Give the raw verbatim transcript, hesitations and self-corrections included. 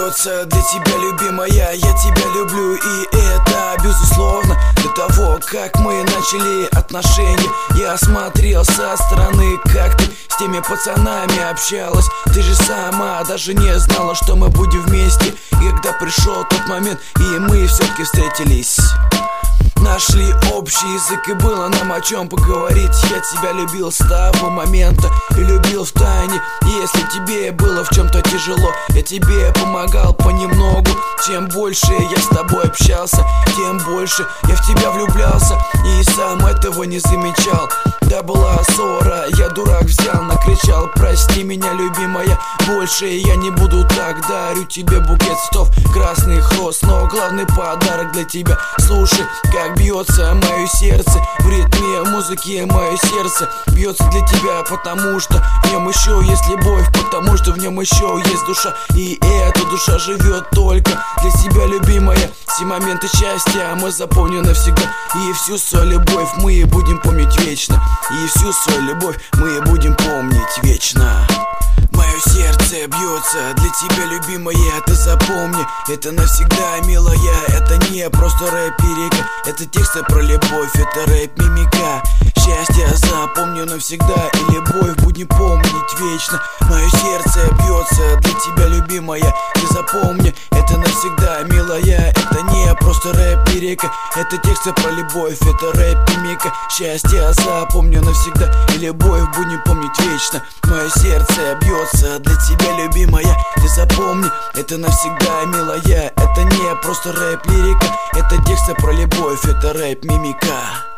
бьется для тебя, любимая. Я тебя люблю, и это безусловно. До того, как мы начали отношения, я смотрел со стороны, как ты с теми пацанами общалась. Ты же сама даже не знала, что мы будем вместе. И когда пришел тот момент, и мы все-таки встретились, нашли общий язык, и было нам о чем поговорить. Я тебя любил с того момента и любил в тайне. Если тебе было в чем-то тяжело, я тебе помогал понемногу. Чем больше я с тобой общался, тем больше я в тебя влюблялся, и сам этого не замечал. Да, была ссора, я дурак взял, накричал: прости меня, любимая, больше я не буду так. Дарю тебе букет цветов, красных роз, но главный подарок для тебя. Слушай, как бьется мое сердце, в ритме музыки мое сердце бьется для тебя, потому что в нем еще есть любовь, потому что в нем еще есть душа, и эта душа живет только для тебя, любимая. Все моменты счастья мы запомним навсегда, и всю свою любовь мы будем помнить вечно, и всю свою любовь мы будем помнить вечно. Мое сердце бьется для тебя, любимая, ты запомни, это навсегда, милая. Это не просто рэп-лирика, это тексты про любовь, это рэп-мимика. Счастье запомню навсегда, и любовь будем помнить вечно. Мое сердце бьется для тебя, любимая, ты запомни, это навсегда, милая. Это не просто рэп-лирика, это тексты про любовь, это рэп-мимика. Счастье запомню навсегда, и любовь будем помнить вечно. Мое сердце бьется для тебя, любимая, ты запомни, это навсегда, милая. Это не просто рэп-лирика, это тексты про любовь, это рэп-мимика.